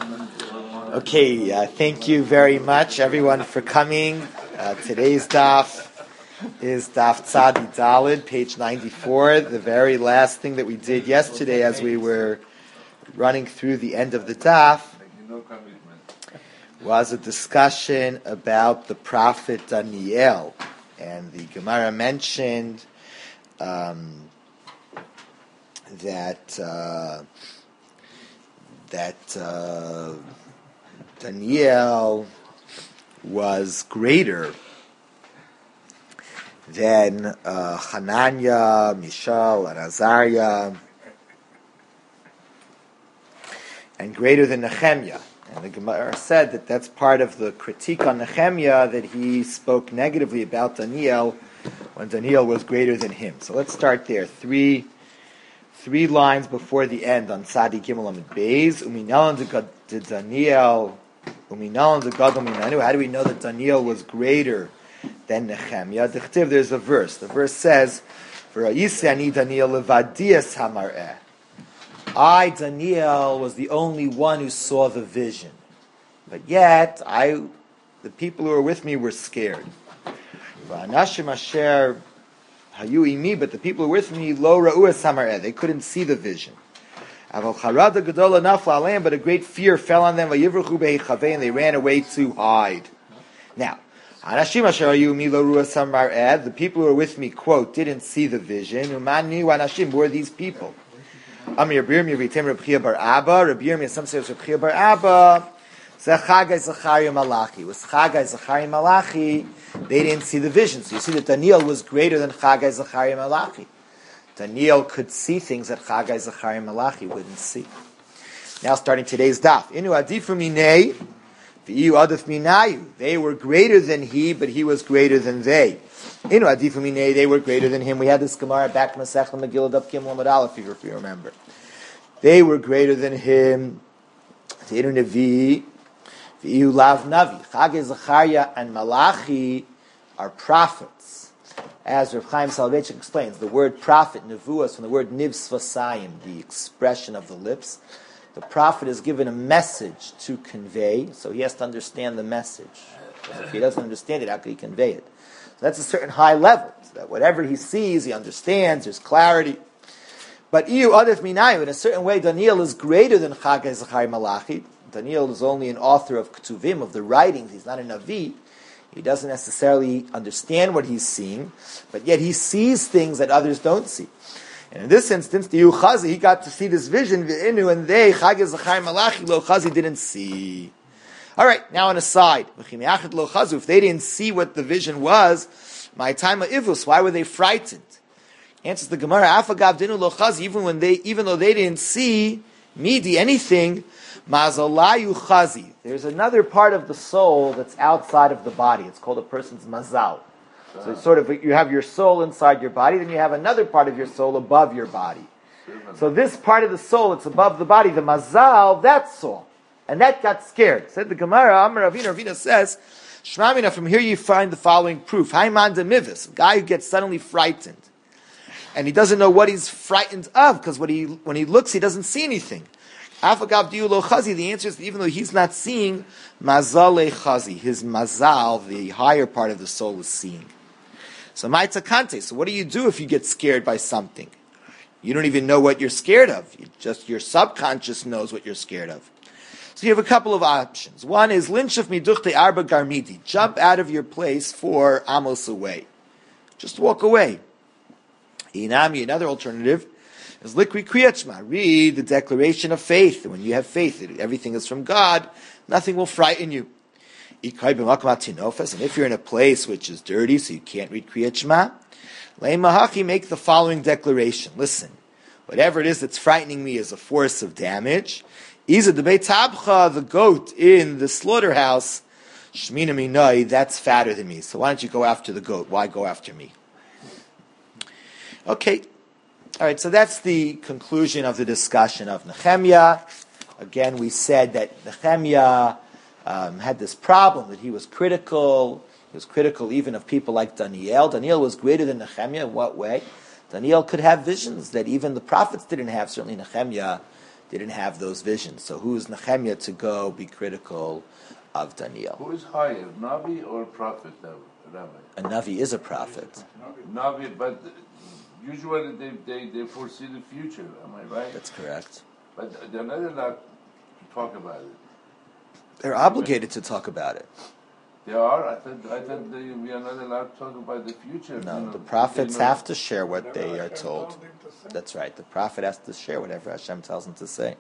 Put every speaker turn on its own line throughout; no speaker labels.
Okay, thank you very much, everyone, for coming. Today's daf is Daf Tzadi Dalid, page 94. The very last thing that we did yesterday as we were running through the end of the daf was a discussion about the prophet Daniel. And the Gemara mentioned that Daniel was greater than Hananiah, Mishael, and Azariah, and greater than Nehemiah. And the Gemara said that that's part of the critique on Nehemiah, that he spoke negatively about Daniel when Daniel was greater than him. So let's start there. Three lines before the end on Tzadi Gimel Amid Beis. Uminalan de Daniel. Uminalan de Gadol Minanu. How do we know that Daniel was greater than Nehemiah? There's a verse. The verse says, "V'ra'isi Daniel levadias hamareh." I, Daniel, was the only one who saw the vision, but yet the people who were with me were scared. V'anashim asher hayu imi, but the people who were with me lo ra'u es hamareh. They couldn't see the vision. Aval charada gedola nafla aleim, but a great fear fell on them. Vayivruchu beichavei, and they ran away to hide. Now, anashim asher hayu imi lo ra'u es hamareh. The people who were with me, quote, didn't see the vision. Umani anashim, were these people? Amir Rabbi Yirmiyah v'yitem Rabbi Chia bar Abba. Rabbi Yirmiyah, some say it was Rabbi Chia bar Abba. Chagai Zachariah Malachi. Was Chagai Zachariah Malachi? They didn't see the vision. So you see that Daniel was greater than Chagai Zachariah Malachi. Daniel could see things that Chagai Zachariah Malachi wouldn't see. Now starting today's daf. Inu adifu minei v'iyu adif minayu. They were greater than he, but he was greater than they. Inu adifu minei, they were greater than him. We had this Gemara back in Masechta Megillah Daf Gimel Amud Aleph, if you remember. They were greater than him. Inu Nevi v'iyu lav navi. Chagai Zachariah and Malachi are prophets. As Rav Chaim Soloveitchik explains, the word prophet, nevuah, is from the word niv sfasayim, the expression of the lips. The prophet is given a message to convey, so he has to understand the message. Because if he doesn't understand it, how can he convey it? So that's a certain high level, so that whatever he sees, he understands, there's clarity. But iyu adif minayu, in a certain way, Daniel is greater than Chagai Zachariah Malachi. Daniel is only an author of Ketuvim, of the writings. He's not a Navi. He doesn't necessarily understand what he's seeing, but yet he sees things that others don't see. And in this instance, the Yuchazi, he got to see this vision, and they, Chagai Zachariah Malachi, Lo Chazi, didn't see. All right, now an aside. If they didn't see what the vision was, my time of ivus, why were they frightened? Answers the Gemara, Afagav dinu lo chazi, even though they didn't see midi anything, mazalayu chazi. There's another part of the soul that's outside of the body. It's called a person's mazal. So it's sort of, you have your soul inside your body, then you have another part of your soul above your body. So this part of the soul that's above the body, the mazal, that saw. And that got scared. Said the Gemara, Amar Ravina says, Shmamina, from here you find the following proof. Haiman de mivis, a guy who gets suddenly frightened. And he doesn't know what he's frightened of, because when he looks, he doesn't see anything. Afagav diu lo chazi, the answer is that even though he's not seeing, mazale chazi, his mazal, the higher part of the soul, is seeing. So maitzakante, so what do you do if you get scared by something? You don't even know what you're scared of. Your subconscious knows what you're scared of. So you have a couple of options. One is linshaf miduchte arba garmidi. Jump out of your place 4 amos away. Just walk away. Inami, another alternative, is likri kriyat shema. Read the declaration of faith. When you have faith that everything is from God, nothing will frighten you. And if you're in a place which is dirty, so you can't read kriyat shema, leimahachi, make the following declaration. Listen, whatever it is that's frightening me is a force of damage. Iza de beit tabcha, the goat in the slaughterhouse, shmina minai, that's fatter than me. So why don't you go after the goat? Why go after me? Okay. All right, so that's the conclusion of the discussion of Nehemiah. Again, we said that Nehemiah had this problem, that he was critical. He was critical even of people like Daniel. Daniel was greater than Nehemiah. In what way? Daniel could have visions that even the prophets didn't have. Certainly Nehemiah didn't have those visions. So who's Nehemiah to go be critical of Daniel?
Who is higher, Navi or prophet, Rabbi?
A Navi is a prophet.
Navi, but usually they foresee the future, am I right?
That's correct.
But they're not allowed to talk about it.
They're obligated to talk about it.
They are? I thought we are not allowed to talk about the future.
No, the prophets have to share what they are told. That's right. The prophet has to share whatever Hashem tells him to say.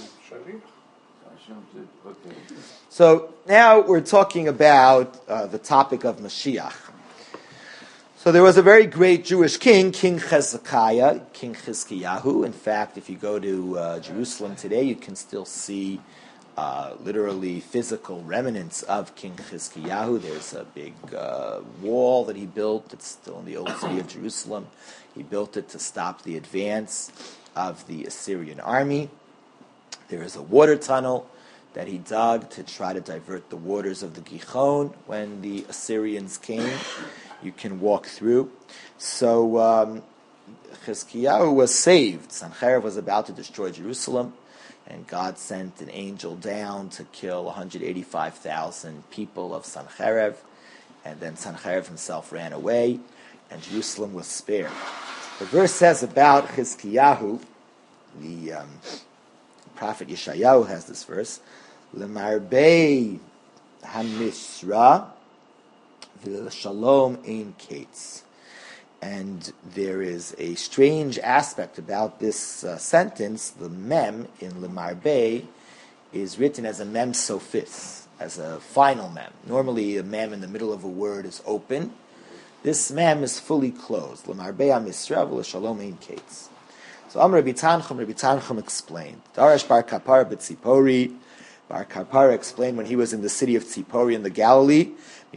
Okay.
So now we're talking about the topic of Mashiach. So there was a very great Jewish king, King Hezekiah, King Chizkiyahu. In fact, if you go to Jerusalem today, you can still see literally physical remnants of King Chizkiyahu. There's a big wall that he built. It's still in the old city of Jerusalem. He built it to stop the advance of the Assyrian army. There is a water tunnel that he dug to try to divert the waters of the Gihon when the Assyrians came. You can walk through. So Chizkiyahu was saved. Sancherib was about to destroy Jerusalem, and God sent an angel down to kill 185,000 people of Sancherib, and then Sancherib himself ran away, and Jerusalem was spared. The verse says about Chizkiyahu, the prophet Yeshayahu has this verse, L'marbei hamisra v'shalom ein kates. And there is a strange aspect about this sentence. The mem in L'marbei is written as a mem sophis, as a final mem. Normally a mem in the middle of a word is open. This mem is fully closed. L'marbei hamisra v'shalom ein kates. So Rabbi Tanchum explained. Darash bar Kapara b'tzipori. Bar Kapara explained when he was in the city of Tzipori in the Galilee.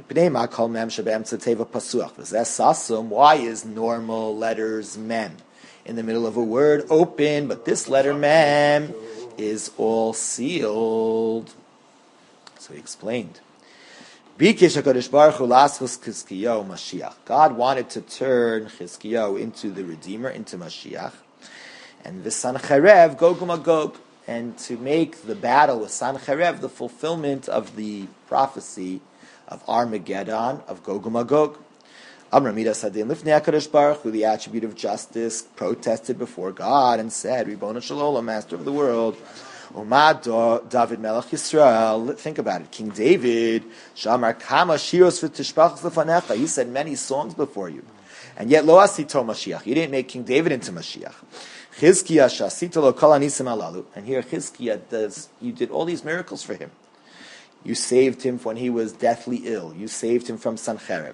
Why is normal letters mem in the middle of a word open, but this letter mem is all sealed? So he explained. God wanted to turn Chizkiyahu into the Redeemer, into Mashiach. And the Sancherib, Gog Magog, and to make the battle with Sancherib the fulfillment of the prophecy of Armageddon, of Gog Magog. Amar Midas Hadin Lifnei HaKadosh Baruch Hu, the attribute of justice, protested before God and said, Ribbono Shel Olam, Master of the world, Umad David Melech Yisrael. Think about it. King David, Shamar Kama Shiros V'Tishpachos Lefanecha. He said many songs before you, and yet Lo Asito Mashiach. You didn't make King David into Mashiach. Chizkiah Shasita Lo Kol Anisim Alalu. And here Chizkiah you did all these miracles for him. You saved him when he was deathly ill. You saved him from Sancherib.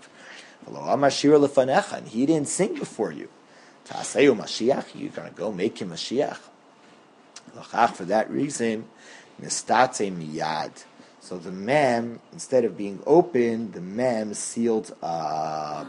And he didn't sing before you. Ta'aseu Mashiach. You're going to go make him Mashiach. For that reason, Nistate Miyad. So the mem, instead of being open, the mem sealed up.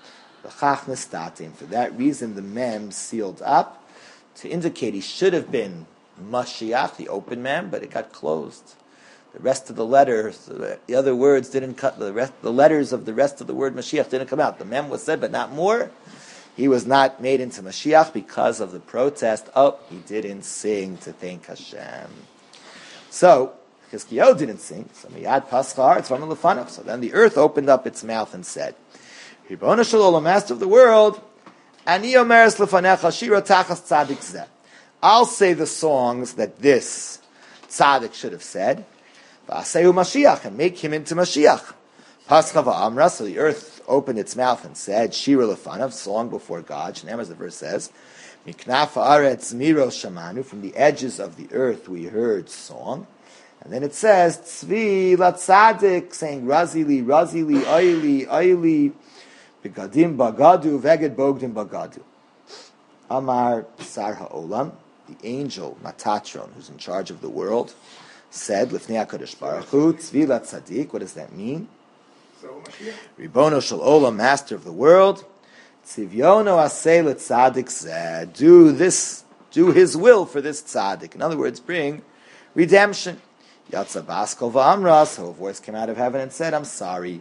For that reason, the mem sealed up to indicate he should have been Mashiach, the open mem, but it got closed. The rest of the letters, the other words didn't cut. The letters of the rest of the word Mashiach didn't come out. The mem was said, but not more. He was not made into Mashiach because of the protest. Oh, he didn't sing to thank Hashem. So Chizkiyahu didn't sing. So miyad paschar, it's from the lefanav. So then the earth opened up its mouth and said, Ribbono Shel Olam, Master of the world, Ani omeres lefanecha shira tachas tzadik zeh. I'll say the songs that this tzaddik should have said. V'aseu Mashiach, and make him into Mashiach. Pascha v'amra, so the earth opened its mouth and said, Shira lefanav, song before God. Shneim, as the verse says, Miknaf haaretz miro shamanu, from the edges of the earth we heard song. And then it says, Tzvi latzadik, saying, Razili, Razili, Oili, Oili, Begadim bagadu, Veged bogdim bagadu. Amar Sar ha'olam, the angel Matatron, who's in charge of the world, said, Lifnei HaKadosh Baruch Hu, Tzvi latzadik, what does that mean? Ribbono Shel Olam, Master of the world, Tzivyono aseh letzadik zeh, do his will for this tzaddik. In other words, bring redemption. Yatsa baskol v'amra, so a voice came out of heaven and said, I'm sorry.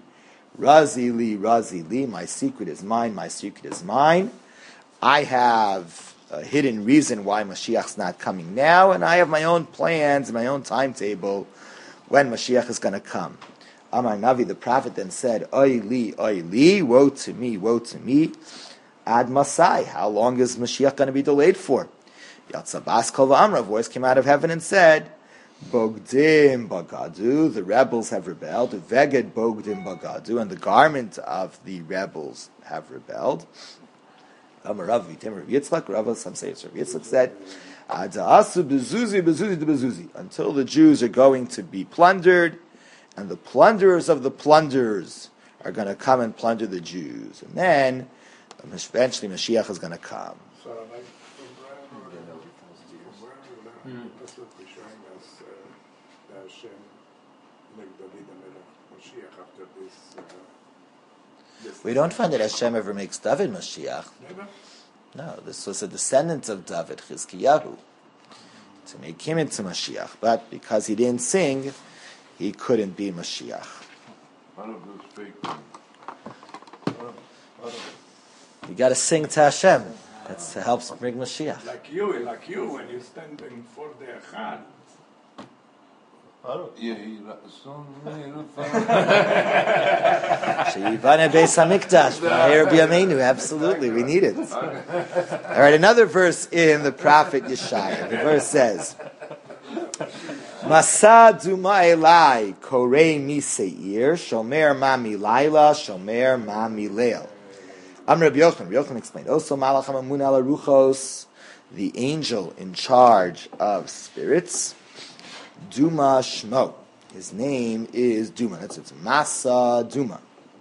Razi li, my secret is mine, my secret is mine. I have a hidden reason why Mashiach's not coming now, and I have my own plans, my own timetable when Mashiach is going to come. Amar Navi, the prophet, then said, Oy li, woe to me, ad Masai, how long is Mashiach going to be delayed for? Yatzabas kol v'amra, a voice came out of heaven and said, Bogdim bagadu, the rebels have rebelled, veged bogdim bagadu, and the garment of the rebels have rebelled. Amar Rav Vitim Rav Yitzchak, Rav, some say it's Rav Yitzchak, said, Ada'asu bezuzi, until the Jews are going to be plundered, and the plunderers of the plunderers are going to come and plunder the Jews. And then, eventually, Mashiach is going to come.
So, like, that's what we're showing us, that Hashem, like David HaMelech, Mashiach, after this...
We don't find that Hashem ever makes David Mashiach.
Never?
No, this was a descendant of David, Chizkiyahu, to make him into Mashiach. But because he didn't sing, he couldn't be Mashiach. You got to sing to Hashem. That helps bring Mashiach.
Like you, when you stand in for the Echad.
Sheyivane Beis Hamikdash, B'Meir B'Yameinu. Absolutely, we need it. All right, another verse in the prophet Yeshaya. The verse says, Masa Duma Elai Korei Mi Seir Shomer Ma Milayla Shomer Ma Mileil. Rabbi Yochanan explained. Also Malach HaMamun Ala Ruchos, the angel in charge of spirits. Duma Shmo. His name is Duma. It's Masa Duma.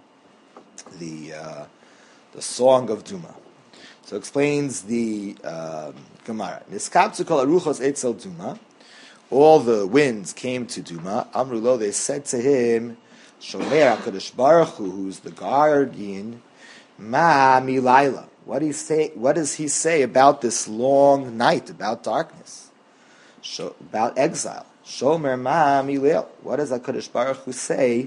The song of Duma. So explains the Gemara. Niskabtzu kol aruchos etzel Duma. All the winds came to Duma. Amrulo, they said to him, Shomer HaKadosh Baruch Hu, who's the guardian, Ma Milayla. What does he say about this long night, about darkness, about exile? Shomer Ma Mileil. What does HaKadosh Baruch Hu say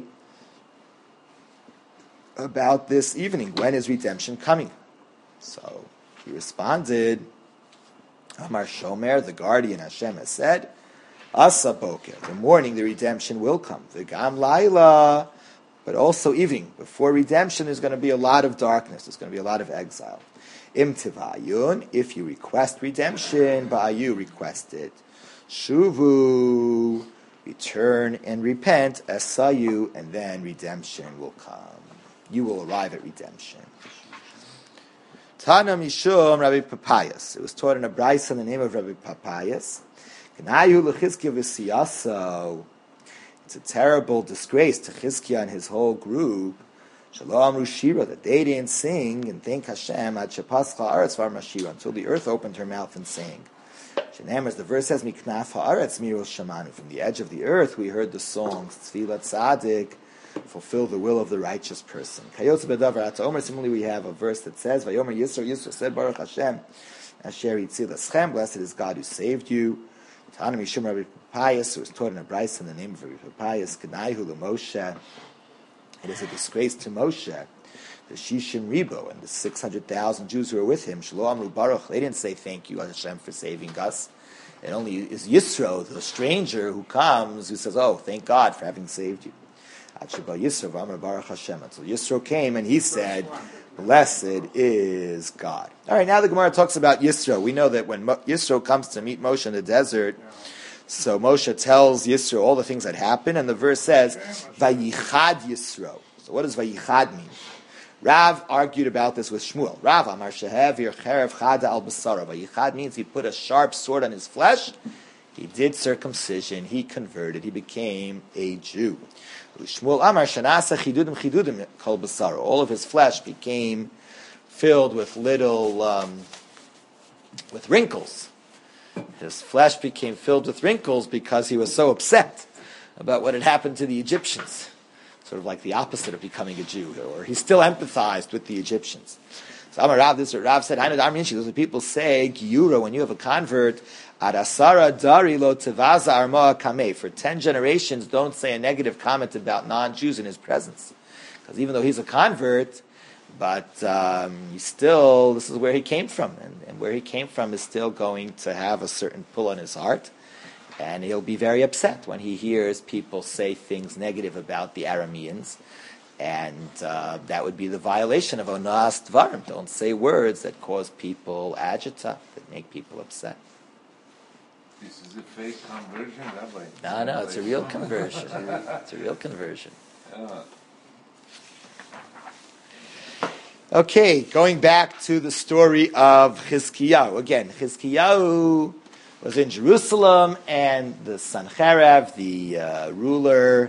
about this evening? When is redemption coming? So he responded, Amar Shomer, the guardian, Hashem has said, Asa Boker, the morning the redemption will come. V'gam Laila, but also evening. Before redemption, there's going to be a lot of darkness. There's going to be a lot of exile. Im tivayun, if you request redemption, ba'ayu, request it. Shuvu, return and repent, esayu, and then redemption will come. You will arrive at redemption. Tana Mishum Rabbi Papayas. It was taught in a brayso in the name of Rabbi Papayas. It's a terrible disgrace to Chizkiah and his whole group. Shalom Rushira, that they didn't sing and thank Hashem until the earth opened her mouth and sang. As the verse says, Miknaf ha'aretz miros shamanu. From the edge of the earth we heard the songs, Tzfilat Tzadik, fulfill the will of the righteous person. Kayotz bedavar atzomer. Similarly, we have a verse that says, Vayomer Yisro said, Baruch Hashem, Asher Yitzil Eschem, blessed is God who saved you. Tanam Yishum Rabbi Papayas, who was taught in a brayso in the name of Rabbi Papayas, Kenaihu LeMoshe. It is a disgrace to Moshe, the Shishim Ribo, and the 600,000 Jews who were with him. Shalom Amru Baruch. They didn't say thank you, Hashem, for saving us. It only is Yisro, the stranger, who comes, who says, oh, thank God for having saved you. Until Yisro came and he said, blessed is God. All right, now the Gemara talks about Yisro. We know that when Yisro comes to meet Moshe in the desert, so Moshe tells Yisro all the things that happen, and the verse says, Vayichad Yisro. So what does Vayichad mean? Rav argued about this with Shmuel. Rav Amar Shehev Yercherev Chada al Basara. Vayichad means he put a sharp sword on his flesh. He did circumcision. He converted. He became a Jew. Shmuel Amar Shanasa Chidudim Kol Basara. All of his flesh became filled with little, with wrinkles. His flesh became filled with wrinkles because he was so upset about what had happened to the Egyptians. Sort of like the opposite of becoming a Jew, or he still empathized with the Egyptians. So Amar Rav, this is what Rav said, those people say, Giyura, when you have a convert, Arasara Dari Lo Tevaza Arma Kameh, for 10 generations, don't say a negative comment about non-Jews in his presence. Because even though he's a convert, But this is where he came from, and where he came from is still going to have a certain pull on his heart, and he'll be very upset when he hears people say things negative about the Arameans, and that would be the violation of Onas Dvarim. Don't say words that cause people agita, that make people upset.
This is a fake conversion, Rabbi.
No, it's a real conversion. It's a real conversion. Okay, going back to the story of Chizkiyahu. Again, Chizkiyahu was in Jerusalem, and the Sancherib, the ruler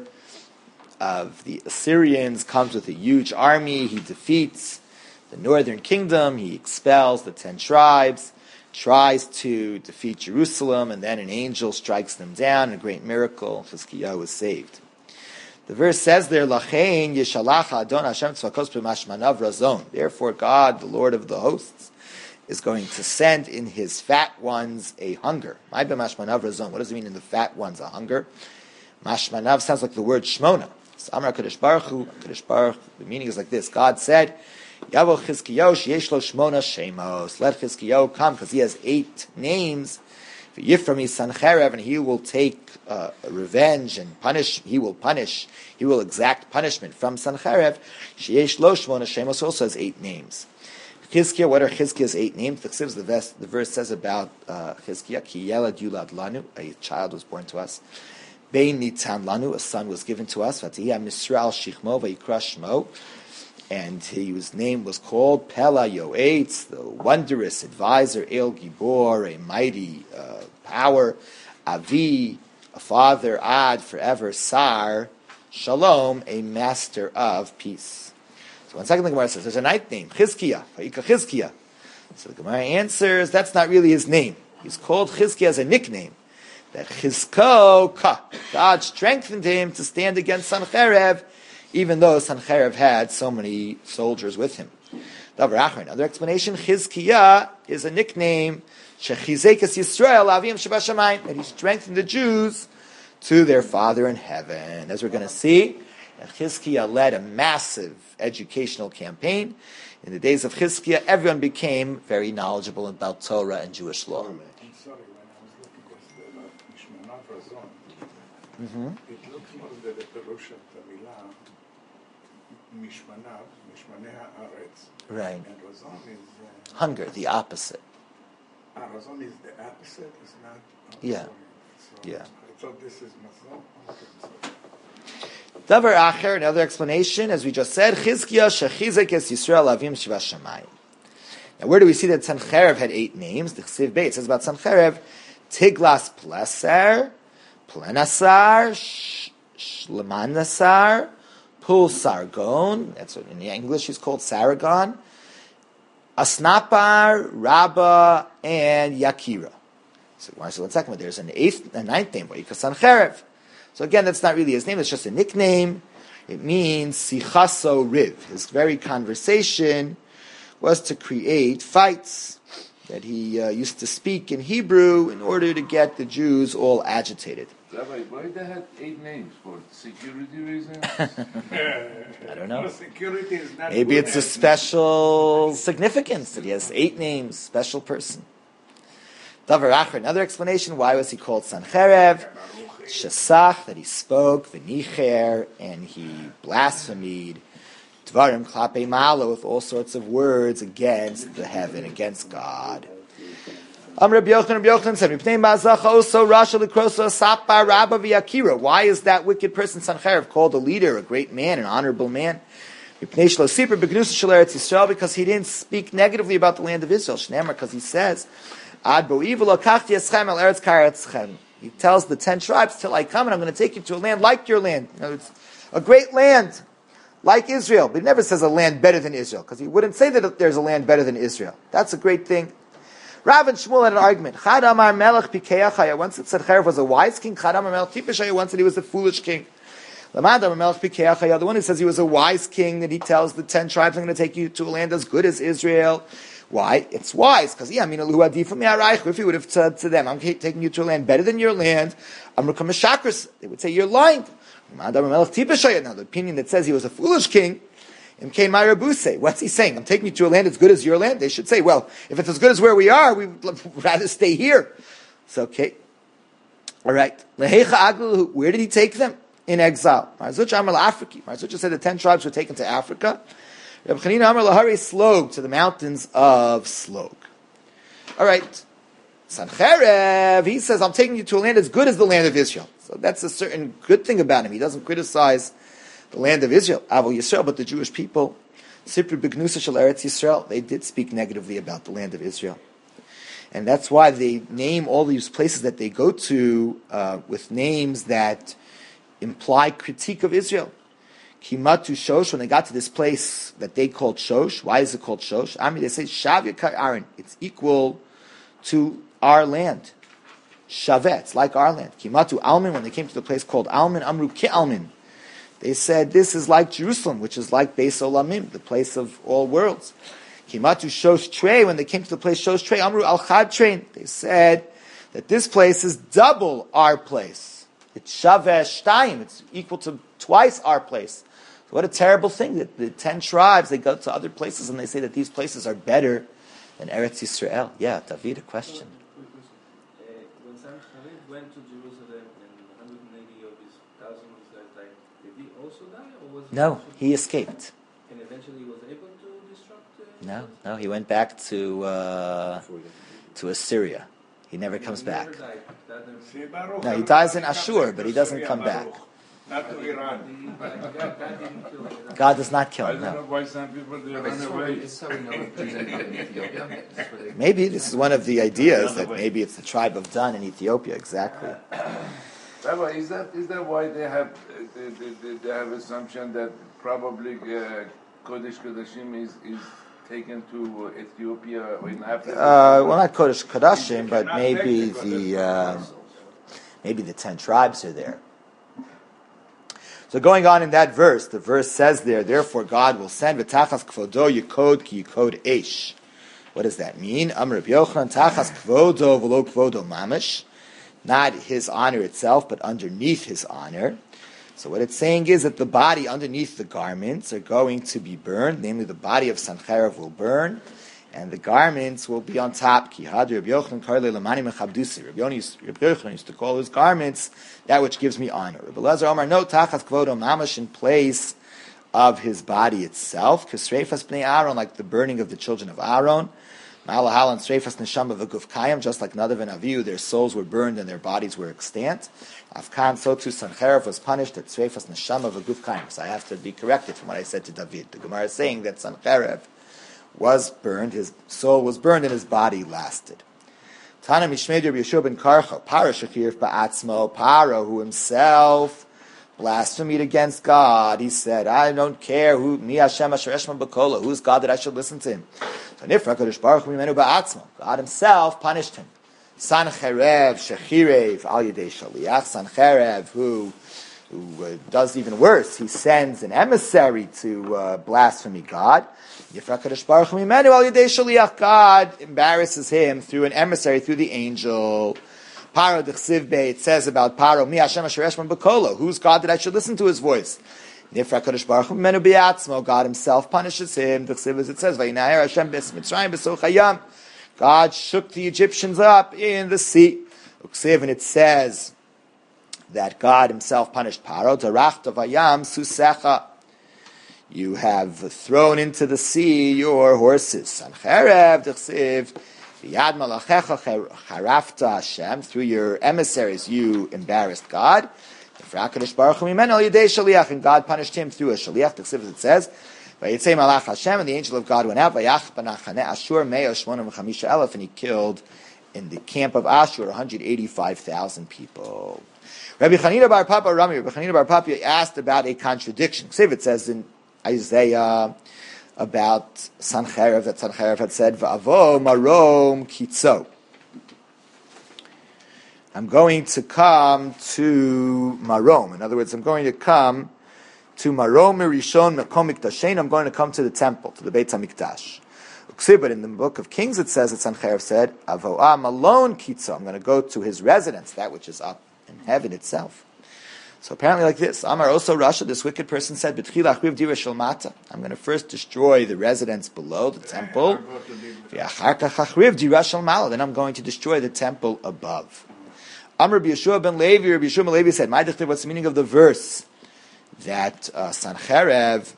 of the Assyrians, comes with a huge army. He defeats the northern kingdom. He expels the 10 tribes, tries to defeat Jerusalem, and then an angel strikes them down, a great miracle. Chizkiyahu is saved. The verse says there, Lachein Yeshalach Adon Hashem Tzvakos B'mashmanav Razon. Therefore God, the Lord of the hosts, is going to send in his fat ones a hunger. My b'mashmanav Razon. What does it mean in the fat ones, a hunger? Mashmanav sounds like the word Shmona. So Amar Kadosh Baruch Hu, Kadosh Baruch, the meaning is like this. God said, Yavo Chizkiyahu sheyesh lo Shmona Shemos. Let Chizkiyahu come, because he has 8 names. Yiframi Sancherib, and he will take revenge and punish. He will exact punishment from Sancherib. Sheyesh lo Shmona Shemos also has 8 names. Chizkiah, what are Chizkiah's 8 names? The verse says about Chizkiah, Ki yelad yulad lanu, a child was born to us. Bein nitan lanu, a son was given to us. Vatiyah Misrael Shichmo vayikra Shmo. And his name was called Pela Yoetz, the wondrous advisor, El Gibor, a mighty power, Avi, a father, Ad, forever, Sar, Shalom, a master of peace. So 1 second, the Gemara says, there's a 9th name, Chizkiah, Vayikra Chizkiah. So the Gemara answers, that's not really his name. He's called Chizkiah as a nickname. That Chizko Ka, God strengthened him to stand against Sancherib, even though Sancherib had so many soldiers with him. Another explanation, Chizkiah is a nickname, Shechizekas Yisrael Avim Shabashamayim, that he strengthened the Jews to their Father in heaven. As we're going to see, Chizkiah led a massive educational campaign. In the days of Chizkiah, everyone became very knowledgeable about Torah and Jewish law.
I'm sorry, when I was looking at the Mishmanav Razon, it looks more the Perush of the Milah, Mishmanav, Mishmaneh Haaretz.
Right.
And Razon is...
hunger, the opposite.
Razon is the opposite, it's not...
Yeah.
So
Yeah.
I thought this is Mazon. Okay,
Davar Acher, another explanation, as we just said, Chizkiah Shechizek Es Yisrael Avim Shiva Shamayim. Now, where do we see that Sancherib had 8 names? The Chesiv Beit says about Sancherib, Tiglas Pleser, Plenasar, Shlemanasar, Pul Sargon, that's what in English he's called Sargon, Asnapar, Rabbah, and Yakira. So 1 second, but there's a 9th name, Vayikra Sancherib. So again, that's not really his name, it's just a nickname. It means Sichaso Riv. His very conversation was to create fights that he used to speak in Hebrew in order to get the Jews all agitated.
Rabbi, why they had 8 names? For security reasons?
I don't know.
security is not
Maybe
good.
it's a special significance that he has 8 names, special person. Davar Acher, another explanation, why was he called Sancherib? Shesach, that he spoke, V'nicher, and he blasphemed, Dvarim Klape Malo, with all sorts of words against the heaven, against God. Rabbi Yochanan said, Mipnei Mazacha Oso Rasha Likroso Sapa Rabba V'Yakira. Why is that wicked person Sancherib called a leader, a great man, an honorable man? Mipnei Shlo Sipur B'Gnus Shel Eretz Yisrael, because he didn't speak negatively about the land of Israel. Shneimar, because he says, Ad Bo'ivul Lokachti Eschem El Eretz Karetzchem. He tells the 10 tribes, till I come and I'm going to take you to a land like your land. You know, it's a great land, like Israel. But he never says a land better than Israel, because he wouldn't say that there's a land better than Israel. That's a great thing. Rav and Shmuel had an argument. Chad Amar Melech Pikeachaya. Once it said Sancherib was a wise king. Chad Amar Melech Tipeshaya. Once said he was a foolish king. Lamad Amar Melech Pikeachaya. The one who says he was a wise king, that he tells the 10 tribes, I'm going to take you to a land as good as Israel. Why? It's wise, because if he would have said to them, I'm taking you to a land better than your land, they would say, you're lying. Now, the opinion that says he was a foolish king, Imkain Ma'irabuse. What's he saying? I'm taking you to a land as good as your land. They should say, well, if it's as good as where we are, we'd rather stay here. So, okay. All right. Where did he take them? In exile. Marzuch Amar Afriki. Marzuch said the 10 tribes were taken to Africa. Reb Chanina Amar Lahari Slog, to the mountains of Slog. All right. Sancherev, he says, I'm taking you to a land as good as the land of Israel. So that's a certain good thing about him. He doesn't criticize the land of Israel, Avo Yisrael, but the Jewish people, Sipri B'Gnusa Shel Eretz Yisrael, they did speak negatively about the land of Israel. And that's why they name all these places that they go to with names that imply critique of Israel. Kimatu Shosh, when they got to this place that they called Shosh, why is it called Shosh? I mean, they say, Shav Yekar Aaron, it's equal to our land. Shaveh, it's like our land. Kimatu Almin, when they came to the place called Almin, Amru Ki Almin. They said, this is like Jerusalem, which is like Beis Olamim, the place of all worlds. Kimatu Shosh Trei, when they came to the place Shosh Trei, Amru Al Chad Trein. They said that this place is double our place. It's Shaveh Shtayim, it's equal to twice our place. So what a terrible thing that the 10 tribes, they go to other places and they say that these places are better than Eretz Yisrael. Yeah, David, a question.
When Sancheiriv went to Jerusalem and 180 of his thousands of Israelites died, did he also die? Or was he
No, he escaped.
And eventually he was able to disrupt
No, he went back to Assyria. He never comes back. No, he dies in Ashur, but he doesn't come back.
Not to Iran.
God does not kill
I
him,
don't know
no.
why some people they run away.
Maybe this is one of the ideas that maybe it's the tribe of Dan in Ethiopia, exactly.
Rabbi, is that why they have assumption that probably Kodesh Kodashim is taken to Ethiopia or in Africa?
Well, not Kodesh Kodashim, but maybe the 10 tribes are there. So going on in that verse, the verse says there, therefore God will send v'tachas kvodo yikod ki yikod eish. What does that mean? Amr Rabbi Yochanan, tachas kvodo v'lo kvodo mamish. Not his honor itself, but underneath his honor. So what it's saying is that the body underneath the garments are going to be burned, namely the body of Sancheiriv will burn, and the garments will be on top. Ki had Rabbi Yochanan karle lamani mechabdusi. Rabbi Yochanan used to call his garments that which gives me honor. Rabbi Elazar Omar, no tachas kvodo mamash, in place of his body itself. Kisreifas bnei Aaron, like the burning of the children of Aaron. Ma'alahal and Sreifas neshama v'guf kayim, just like Nadav and Avihu, their souls were burned and their bodies were extant. Afkan, so too Sancheiriv was punished at Sreifas neshama v'guf kayim. So I have to be corrected from what I said to David. The Gemara is saying that Sancheiriv was burned, his soul was burned, and his body lasted. Tana Mishmei Rabbi Yeshua ben Karcha, Paro Shechir Ba'atzmo, Paro, who himself blasphemed against God. He said, I don't care who, Mi Hashem Asher Eshma B'Kola, who's God that I should listen to him? So Nifra Kodesh Baruch Hu Mimenu Ba'atzmo, God himself punished him. Sancheiriv Shechirev Al Yedei Shaliach, Sancheiriv, who does even worse, he sends an emissary to blaspheme God. God embarrasses him through an emissary, through the angel. Paro d'chsivbe, it says about Paro, Mi Hashem asher eshman b'kolo, who's God that I should listen to his voice? Nifra Kodesh Baruch Hu mimenu bi'atzmo, God himself punishes him. D'chsiv, as it says, Vayinaher Hashem b'es Mitzrayim b'soch hayam, God shook the Egyptians up in the sea. D'chsiv, and it says that God himself punished Paro, Darachta vayam susecha, you have thrown into the sea your horses. Sancheiriv d'chsiv, v'yad malachecha charafta Hashem, through your emissaries you embarrassed God. And God punished him through a shaliach. D'chsiv, as it says, Vayitzei malach Hashem, and the angel of God went out, vayach b'nachane Ashur meo shmonim v'chamisha elef, and he killed in the camp of Ashur 185,000 people. Rabbi Chanina bar Papa Rami, Rabbi Chanina bar Papa asked about a contradiction. It says in Isaiah about Sancheiriv, that Sancheiriv had said, V'avo marom kitzo, I'm going to come to Marom. In other words, I'm going to come to Marom Rishon Mekom Mikdashein. I'm going to come to the temple, to the Beit HaMikdash. But in the book of Kings it says that Sancheiriv said, Avo'ah malon kitzo, I'm going to go to his residence, that which is up in heaven itself. So apparently like this, Amar also Rasha, this wicked person said, "B'tchila achriv dira shel mata." I'm going to first destroy the residence below the temple. V'achar kach achriv dira shel mala. Then I'm going to destroy the temple above. Amar Yeshua ben Levi, Rabbi Yeshua ben Levi said, what's the meaning of the verse that Sancherev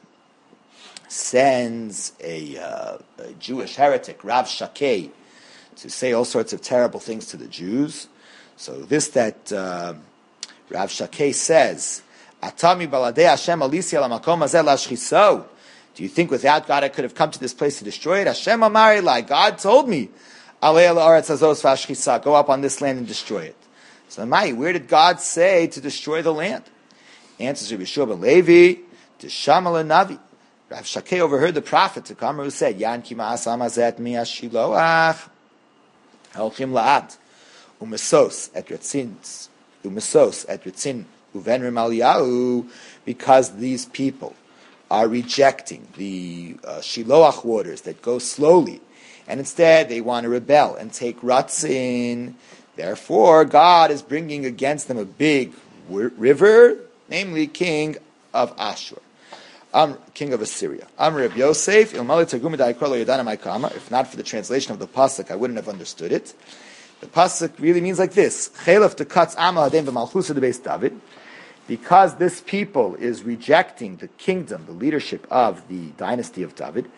sends a Jewish heretic, Rav Shakeh, to say all sorts of terrible things to the Jews? So this that Rav Shakeh says, Atami baladei Hashem alisi al makom hazeh lashchiso. Do you think without God I could have come to this place to destroy it? Hashem amari lai. God told me, alei al aretz hazos v'ashchisa. Go up on this land and destroy it. So, where did God say to destroy the land? Answers Rabbi Yeshua ben Levi, Tishamal Navi. Rav Shakeh overheard the prophet to come who said, Yan ki ma'asam hazet mi ashiloach, halchim la'at, umesos et ritzin, uven Remaliyahu, because these people are rejecting the Shiloach waters that go slowly, and instead they want to rebel and take Ratzin. Therefore, God is bringing against them a big river, namely King of Ashur, King of Assyria. Reb Yosef, if not for the translation of the pasuk, I wouldn't have understood it. The pasuk really means like this: because this people is rejecting the kingdom, the leadership of the dynasty of David,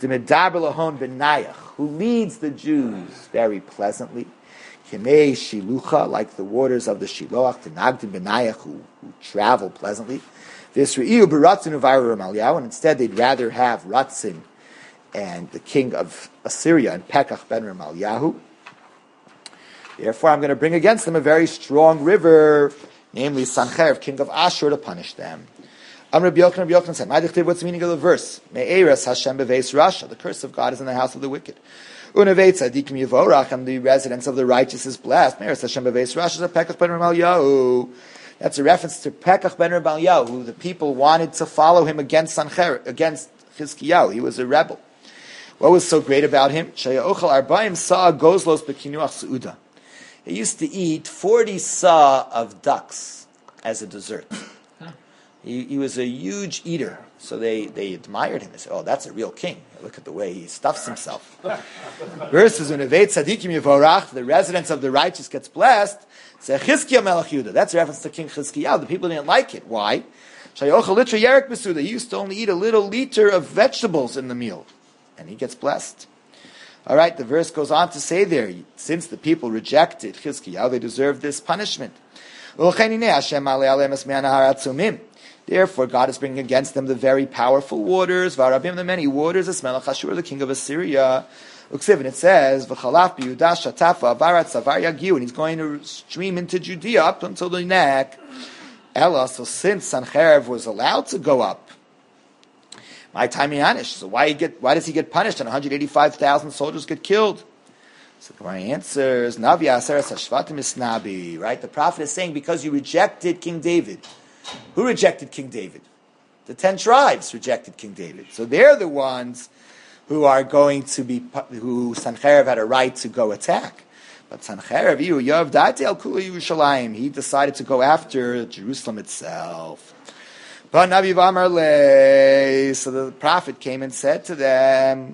who leads the Jews very pleasantly. Kimei Shilucha, like the waters of the Shiloach, the Nagdim Benayach, who travel pleasantly. Visra'iu b'Ratzin u'Vayru Remaliyahu, and instead they'd rather have Ratzin and the king of Assyria and Pekach ben Remaliyahu. Therefore, I'm going to bring against them a very strong river, namely Sancherev, king of Ashur, to punish them. Rabbi Yochanan said, what's the meaning of the verse? Me'eras Hashem beveis Rasha, the curse of God is in the house of the wicked. Unaveit tzadikim yivorach, and the residence of the righteous is blessed. Me'eras Hashem beveis Rasha, Pekach ben Remaliyahu. That's a reference to Pekach ben Remaliyahu, who the people wanted to follow him against Chizkiyahu. He was a rebel. What was so great about him? Shaya'ochal arba'im sa'a gozlos bekinuach su'uda. He used to eat 40 saw of ducks as a dessert. He was a huge eater, so they admired him. They said, "Oh, that's a real king. Look at the way he stuffs himself." Verses Unaveit tzadikim yivorach, the residence of the righteous gets blessed. Say Chizkiyahu melech Yehuda. That's a reference to King Chizkiyahu. The people didn't like it. Why? Shayochal litra yerek besuda. He used to only eat a little liter of vegetables in the meal, and he gets blessed. All right, the verse goes on to say there, since the people rejected Chizkiyahu, they deserve this punishment. Therefore, God is bringing against them the very powerful waters, Varabim, the many waters, as Melech Ashur, the king of Assyria. And it says, and he's going to stream into Judea up until the neck. Ella, so since Sancherev was allowed to go up, my time Yanish. So why does he get punished and 185,000 soldiers get killed? So my answer is Navi Aseres Hashvatim Isnabi. Right? The prophet is saying because you rejected King David. Who rejected King David? The 10 tribes rejected King David. So they're the ones who are going to be, who Sancherev had a right to go attack. But Sancherev, he decided to go after Jerusalem itself. So the prophet came and said to them,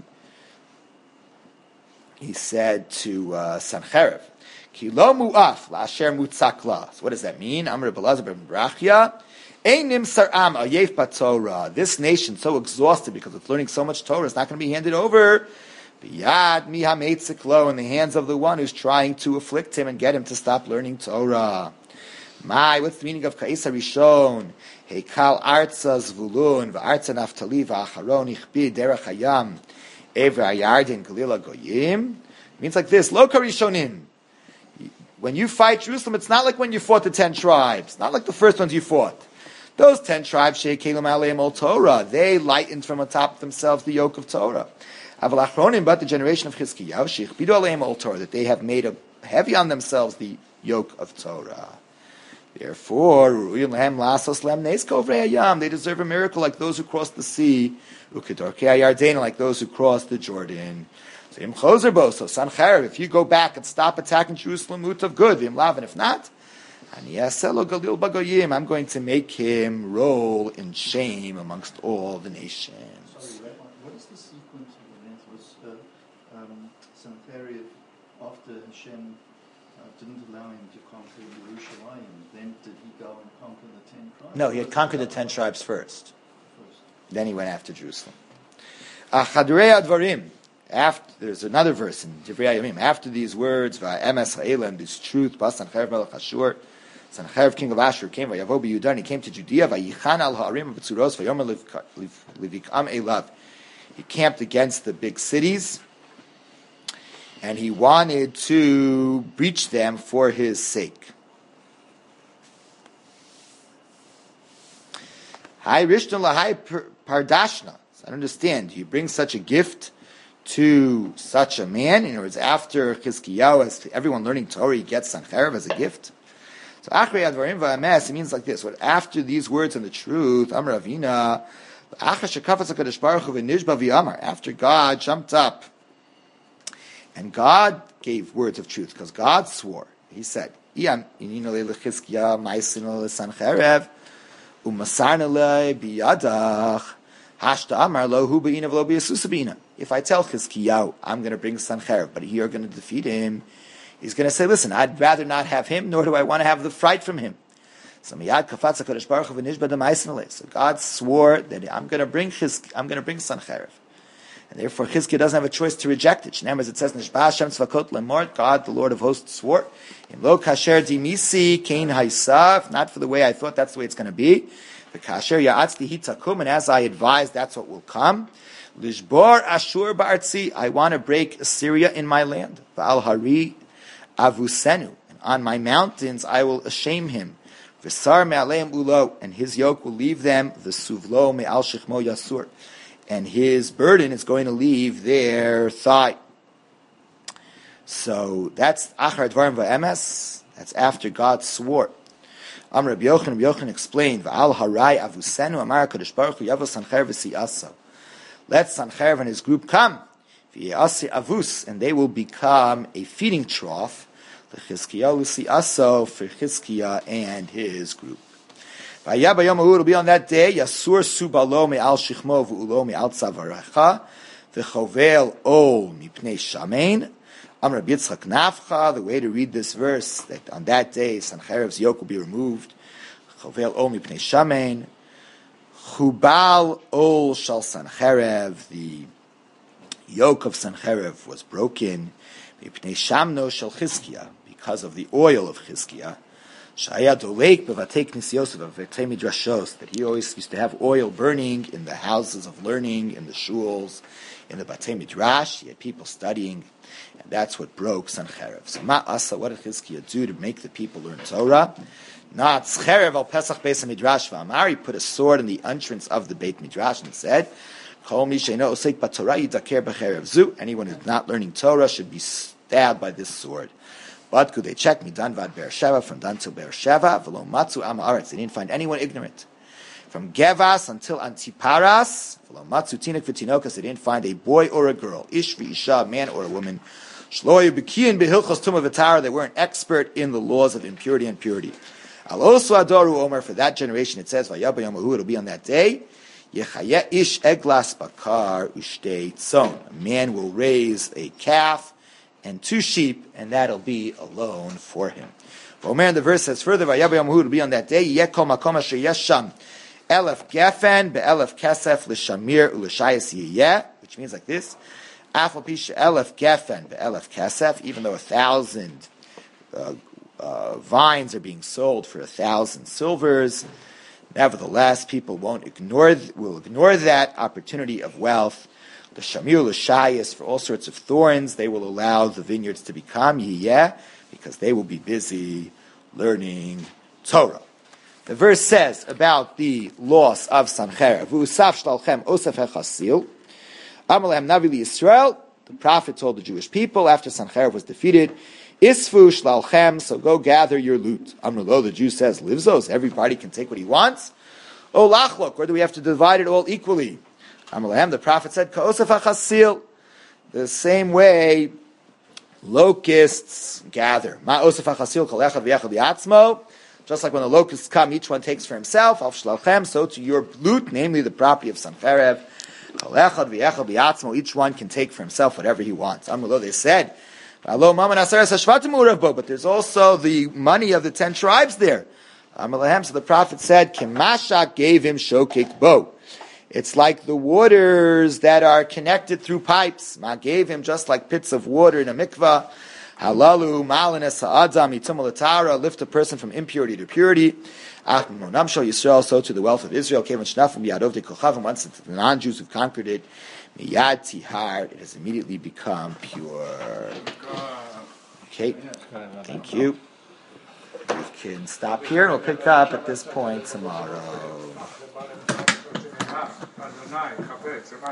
he said to Sancherev, Ki lo mu'af la'asher mutzakla. So what does that mean? Amr Belazar ben Brachya, Einim sar'am ayef b'Torah. This nation so exhausted because it's learning so much Torah, it's not going to be handed over. B'yad mi ha'meitziklo, in the hands of the one who's trying to afflict him and get him to stop learning Torah. What's the meaning of Ka'is HaRishon? Heikal arza zvulun v'arza naftali v'acharon ichbi derech hayam ever ayardin galila goyim. Means like this, Lo Karishonim. When you fight Jerusalem, it's not like when you fought the 10 tribes. Not like the first ones you fought. Those 10 tribes, Sheikelim Aleim Ol Torah, they lightened from atop themselves the yoke of Torah. Aval Achronim, but the generation of Chizkiyahu, Sheichbidu Aleim Ol Torah, that they have made heavy on themselves the yoke of Torah. Therefore, they deserve a miracle like those who crossed the sea, like those who crossed the Jordan. So Sancherev, if you go back and stop attacking Jerusalem, mutav good, and if not, I'm going to make him roll in shame amongst all the nations.
Sorry, what is the sequence of events? Was Sennacherib, after Hashem didn't allow him to conquer Yerushalayim, then did he go and conquer the 10 tribes?
No, he had conquered the 10 tribes first. Then he went after Jerusalem. Chadrei Advarim. There's another verse in Divrei Hayamim. After these words, Va'emes ha'elam, this truth, Sancherib melech Ashur, Sancherib king of Ashur came, Vayavo b'Yehuda, and he came to Judea, Vayichan al ha'arim b'tzuros, Vayomer levikam elav. He camped against the big cities, and he wanted to breach them for his sake. Hai Rishon lahai pardashna. I don't understand. You bring such a gift to such a man. In other words, after Chizkiyahu, as everyone learning Torah, he gets Sancherib as a gift. So Achrei Advarim v'Ames, it means like this. What after these words and the truth, Amar Avina, after God jumped up and God gave words of truth, because God swore. He said, if I tell Chizkiyahu, I'm going to bring Sancherib, but you're going to defeat him, he's going to say, listen, I'd rather not have him, nor do I want to have the fright from him. So God swore that I'm going to bring Sancherib. And therefore Chizkiyahu doesn't have a choice to reject it. As it says, God, the Lord of hosts, swore, not for the way I thought, that's the way it's going to be. And as I advised, that's what will come. Lishbor Ashur ba'artzi, I want to break Assyria in my land. Va'al hari avusenu, and on my mountains I will shame him. V'sar me'aleim ulo, and his yoke will leave them. V'suvlo me'al shechmo yasur, and his burden is going to leave their thigh. So that's Achar Dvarim v'Emes. That's after God swore. Amar Rabbi Yochanan explained, V'al harai avusenu amar HaKadosh Baruch Hu yavo Sancherib v'si'asa. Let Sancherib and his group come, v'yasi avus, and they will become a feeding trough, l'Chizkiyahu v'si'asa, for Chizkiyahu and his group. V'ayah b'yom ha'u, it'll be on that day, Yasur subalo me'al shichmo v'ulo me'al tzavarecha, v'chovel ol mipnei shamein. Amar Rabbi Yitzchak Nafcha, the way to read this verse, that on that day Sancherib's yoke will be removed. Chovel ol mipnei shamein. Chubal ol shal Sancherib, the yoke of Sancherib was broken. Mipnei shamno shel Chizkiyahu, because of the oil of Chizkiyahu. Shaya dolek bevatei knisiyos bevatei midrashos, that he always used to have oil burning in the houses of learning, in the shuls, in the batei midrash. He had people studying, and that's what broke Sancherib. So ma'asa, what did Chizkiyahu do to make the people learn Torah? Not Tzcherev al Pesach Beis HaMidrash v'amar, he put a sword in the entrance of the Beit Midrash and said, anyone who's not learning Torah should be stabbed by this sword. But could they check Midan vad Beersheva, from Dan till Beersheva, v'lo matzu am haaretz, they didn't find anyone ignorant. From Gevas until Antiparas, v'lo matzu tinik v'tinokas, they didn't find a boy or a girl, ish v'isha, a man or a woman, shlo yebekiyin behilchos tumah v'tara, they weren't expert in the laws of impurity and purity. Also adoru omer, for that generation it says, Vayah b'yom ha'u, it'll be on that day, Yechayeh ish eglas bakar ushtei tzon, a man will raise a calf and 2 sheep, and that'll be alone for him. Omer, the verse says further, Vayah b'yom ha'u, it'll be on that day, Yekol makom asher yesham elef gefen be'elef kesef l'shamir u'l'shayis yiyeh, which means like this, Afal pisha elef gefen be'elef kesef, even though 1,000 vines are being sold for 1,000 silvers, nevertheless, people will ignore that opportunity of wealth. The shamir l'shayis, for all sorts of thorns, they will allow the vineyards to become yiyeh, because they will be busy learning Torah. The verse says about the loss of Sancherib, V'usaf shlalchem osef hechasil, Amalem Navi Yisrael, the prophet told the Jewish people after Sancherib was defeated, Isfu shlalchem, so go gather your loot. Amrlo, the Jew says, Livzos, everybody can take what he wants. O lachlok, or do we have to divide it all equally? Amalem, the prophet said, Ka'osef hachasil, the same way locusts gather. Ma osef hachasil kol echad v'yechad yatzmo, Just like when the locusts come, each one takes for himself. Al shlachem, so to your loot, namely the property of Sancherev. Each one can take for himself whatever he wants. They said, but there's also the money of the 10 tribes there. So the prophet said, Kemashak gave him shokek bo. It's like the waters that are connected through pipes. Ma gave him just like pits of water in a mikvah. Halalu malines ha'adam itumalatara, lift a person from impurity to purity. Namshal Yisrael, so to the wealth of Israel. Kevan shnafim yadov de kochavim. Once the non-Jews have conquered it, miyad tihar, it has immediately become pure. Okay, thank you. We can stop here and we'll pick up at this point tomorrow.